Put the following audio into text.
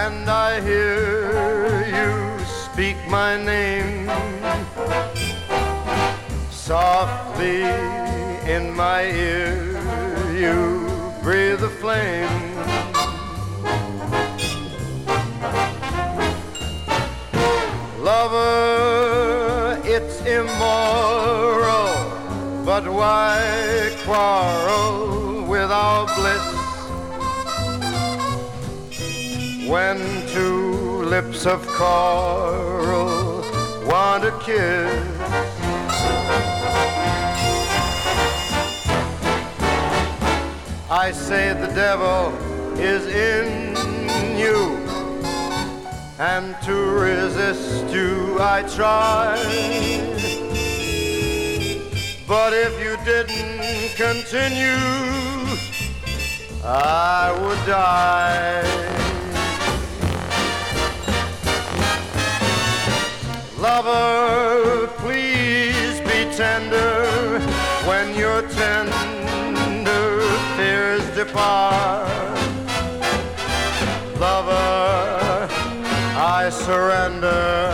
and I hear you speak my name softly in my ear. You breathe a flame. Lover, it's immoral, but why quarrel with our bliss when two lips of coral want a kiss? I say the devil is in you, and to resist you I try. But if you didn't continue, I would die. Lover, please be tender when your tender fears depart. Lover, I surrender.